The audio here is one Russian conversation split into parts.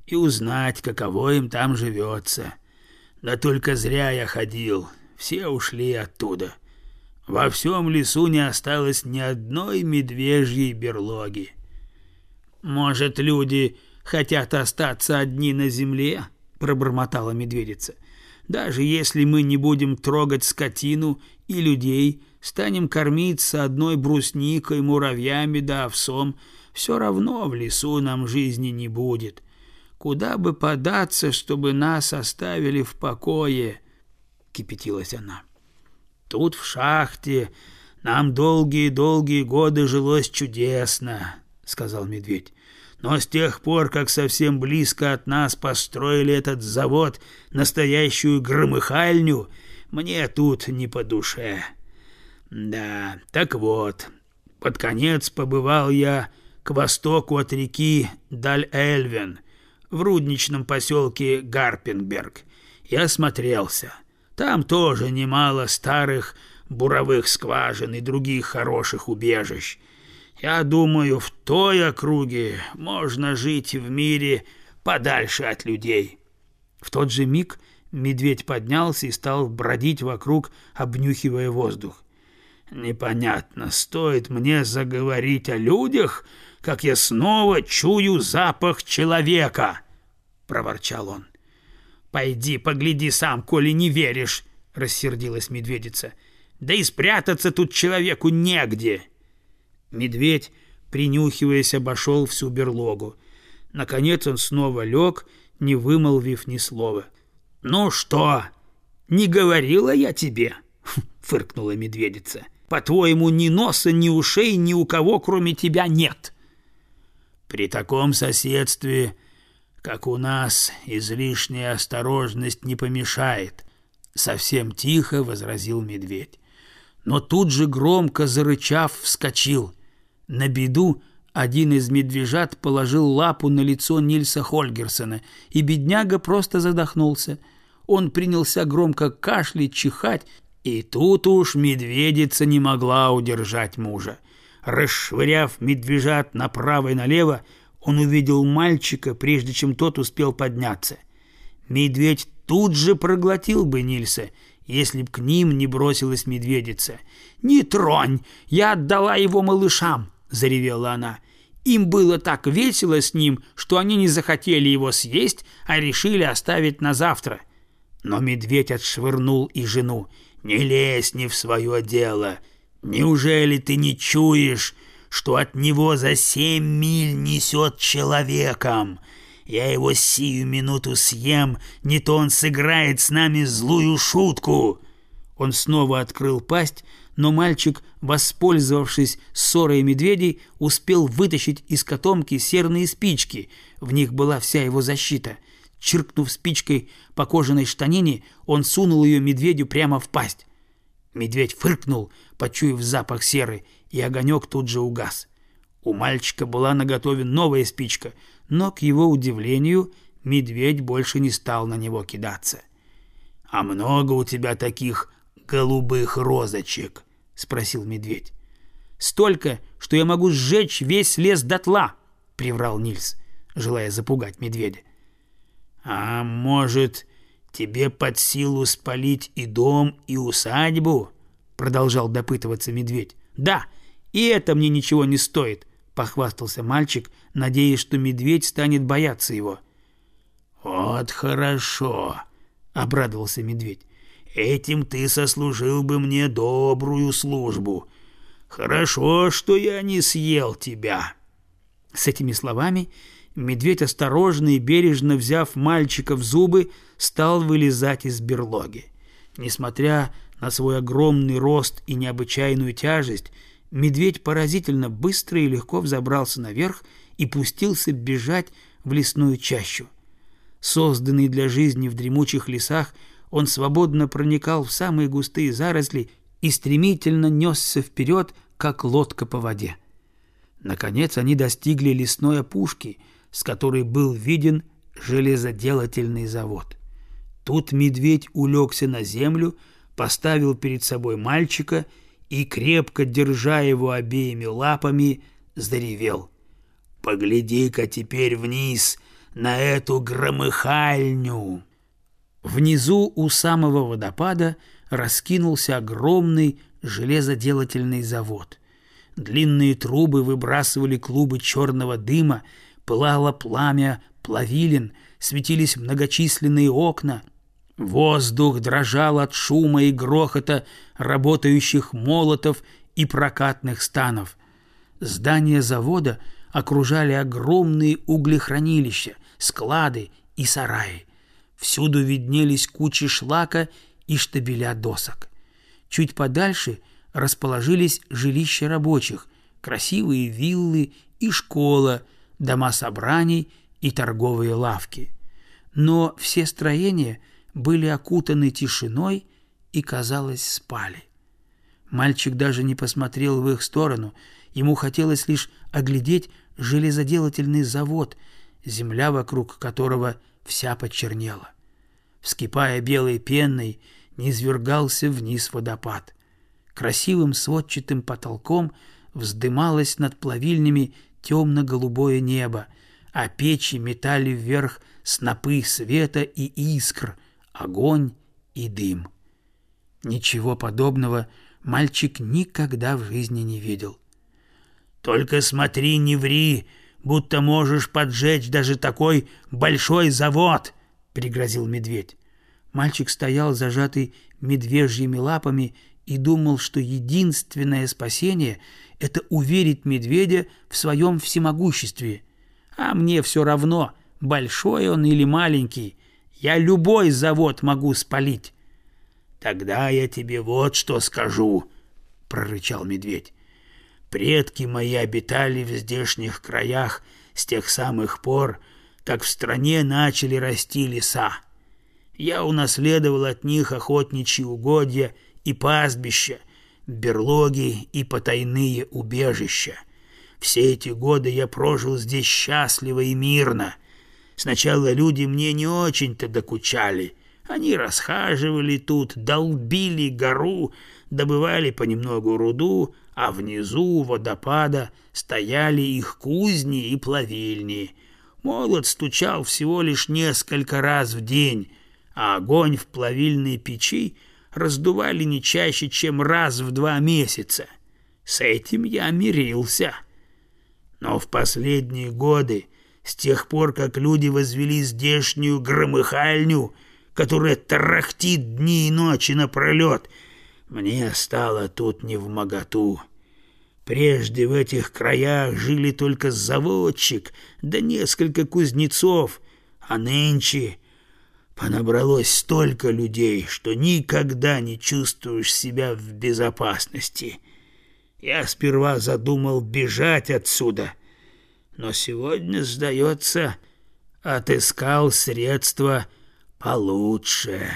и узнать, каково им там живется. Да только зря я ходил, все ушли оттуда. Во всем лесу не осталось ни одной медвежьей берлоги. «Может, люди хотят остаться одни на земле?» — пробормотала медведица. «Даже если мы не будем трогать скотину и людей, станем кормиться одной брусникой, муравьями да овсом, все равно в лесу нам жизни не будет. Куда бы податься, чтобы нас оставили в покое?» — кипятилась она. «Тут в шахте нам долгие-долгие годы жилось чудесно», — сказал медведь. «Но с тех пор, как совсем близко от нас построили этот завод, настоящую громыхальню, мне тут не по душе. Да, так вот, под конец побывал я к востоку от реки Даль-Эльвен, в рудничном поселке Гарпенберг, и осмотрелся. Там тоже немало старых буровых скважин и других хороших убежищ. Я думаю, в той округе можно жить в мире подальше от людей». В тот же миг медведь поднялся и стал бродить вокруг, обнюхивая воздух. «Непонятно, стоит мне заговорить о людях, как я снова чую запах человека», — проворчал он. «Пойди погляди сам, коли не веришь», — рассердилась медведица. «Да и спрятаться тут человеку негде». Медведь, принюхиваясь, обошел всю берлогу. Наконец он снова лег, не вымолвив ни слова. «Ну что, не говорила я тебе?» — фыркнула медведица. «По-твоему, ни носа, ни ушей ни у кого, кроме тебя, нет?» «При таком соседстве, как у нас, излишняя осторожность не помешает», — совсем тихо возразил медведь. Но тут же, громко зарычав, вскочил. На беду один из медвежат положил лапу на лицо Нильса Хольгерсена, и бедняга просто задохнулся. Он принялся громко кашлять, чихать, и тут уж медведица не могла удержать мужа. Расшвыряв медвежат направо и налево, он увидел мальчика, прежде чем тот успел подняться. Медведь тут же проглотил бы Нильса, если б к ним не бросилась медведица. «Не тронь! Я отдала его малышам!» — заревела она. «Им было так весело с ним, что они не захотели его съесть, а решили оставить на завтра». Но медведь отшвырнул и жену. «Не лезь не в свое дело! Неужели ты не чуешь, что от него за 7 миль несет человеком? Я его сию минуту съем, не то он сыграет с нами злую шутку». Он снова открыл пасть, но мальчик, воспользовавшись ссорой медведей, успел вытащить из котомки серные спички. В них была вся его защита. Чиркнув спичкой по кожаной штанине, он сунул ее медведю прямо в пасть. Медведь фыркнул, почуяв запах серы, и огонек тут же угас. У мальчика была наготове новая спичка, но, к его удивлению, медведь больше не стал на него кидаться. «А много у тебя таких голубых розочек?» — спросил медведь. «Столько, что я могу сжечь весь лес дотла», — приврал Нильс, желая запугать медведя. «А может, тебе под силу спалить и дом, и усадьбу?» — продолжал допытываться медведь. «Да, и это мне ничего не стоит», — похвастался мальчик, надеясь, что медведь станет бояться его. «Вот хорошо», — обрадовался медведь. «Этим ты сослужил бы мне добрую службу. Хорошо, что я не съел тебя». С этими словами медведь, осторожно и бережно взяв мальчика в зубы, стал вылезать из берлоги. Несмотря на свой огромный рост и необычайную тяжесть, медведь поразительно быстро и легко взобрался наверх и пустился бежать в лесную чащу. Созданный для жизни в дремучих лесах, он свободно проникал в самые густые заросли и стремительно несся вперед, как лодка по воде. Наконец они достигли лесной опушки, с которой был виден железоделательный завод. Тут медведь улегся на землю, поставил перед собой мальчика и, крепко держа его обеими лапами, заревел. «Погляди-ка теперь вниз на эту громыхальню!» Внизу у самого водопада раскинулся огромный железоделательный завод. Длинные трубы выбрасывали клубы черного дыма, пылало пламя плавилин, светились многочисленные окна. Воздух дрожал от шума и грохота работающих молотов и прокатных станов. Здания завода окружали огромные углехранилища, склады и сараи. Всюду виднелись кучи шлака и штабеля досок. Чуть подальше расположились жилища рабочих, красивые виллы и школа, дома собраний и торговые лавки. Но все строения были окутаны тишиной и, казалось, спали. Мальчик даже не посмотрел в их сторону, ему хотелось лишь оглядеть железоделательный завод, земля вокруг которого вся почернела. Вскипая белой пеной, низвергался вниз водопад. Красивым сводчатым потолком вздымалось над плавильнями темно-голубое небо, а печи метали вверх снопы света и искр, огонь и дым. Ничего подобного мальчик никогда в жизни не видел. «Только смотри, не ври, будто можешь поджечь даже такой большой завод!» — пригрозил медведь. Мальчик стоял, зажатый медвежьими лапами, и думал, что единственное спасение — это уверить медведя в своем всемогуществе. «А мне все равно, большой он или маленький, я любой завод могу спалить». «Тогда я тебе вот что скажу», — прорычал медведь. «Предки мои обитали в здешних краях с тех самых пор, как в стране начали расти леса. Я унаследовал от них охотничьи угодья и пастбища, берлоги и потайные убежища. Все эти годы я прожил здесь счастливо и мирно. Сначала люди мне не очень-то докучали. Они расхаживали тут, долбили гору, добывали понемногу руду, а внизу у водопада стояли их кузни и плавильни. Молот стучал всего лишь несколько раз в день, а огонь в плавильной печи раздували не чаще, чем раз в 2 месяца. С этим я мирился. Но в последние годы, с тех пор, как люди возвели здешнюю громыхальню, которая тарахтит дни и ночи напролет, мне стало тут невмоготу. Прежде в этих краях жили только заводчик да несколько кузнецов, а нынче понабралось столько людей, что никогда не чувствуешь себя в безопасности. Я сперва задумал бежать отсюда, но сегодня, сдается, отыскал средства получше».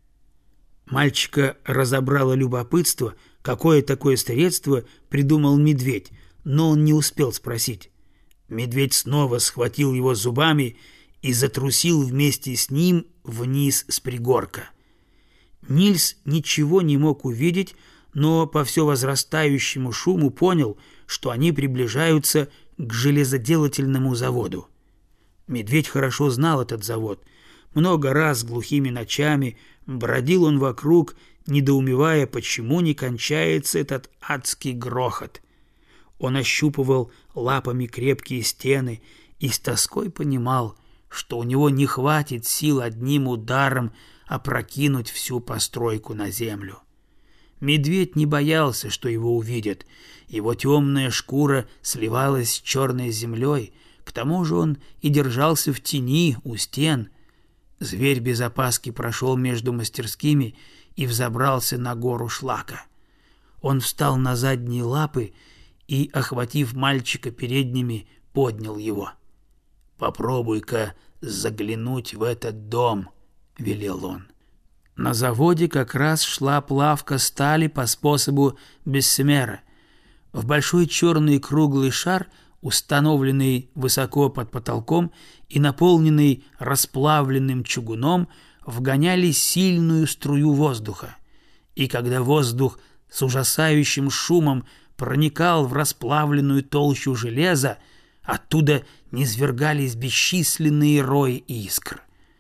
Мальчика разобрало любопытство, какое такое средство придумал медведь, но он не успел спросить. Медведь снова схватил его зубами и затрусил вместе с ним вниз с пригорка. Нильс ничего не мог увидеть, но по все возрастающему шуму понял, что они приближаются к железоделательному заводу. Медведь хорошо знал этот завод. Много раз глухими ночами бродил он вокруг, недоумевая, почему не кончается этот адский грохот. Он ощупывал лапами крепкие стены и с тоской понимал, что у него не хватит сил одним ударом опрокинуть всю постройку на землю. Медведь не боялся, что его увидят. Его темная шкура сливалась с черной землей, к тому же он и держался в тени у стен. Зверь без опаски прошел между мастерскими и взобрался на гору шлака. Он встал на задние лапы и, охватив мальчика передними, поднял его. «Попробуй-ка заглянуть в этот дом», — велел он. На заводе как раз шла плавка стали по способу Бессемера. В большой черный круглый шар, установленный высоко под потолком и наполненный расплавленным чугуном, вгоняли сильную струю воздуха. И когда воздух с ужасающим шумом проникал в расплавленную толщу железа, Оттуда низвергались бесчисленные рои искр.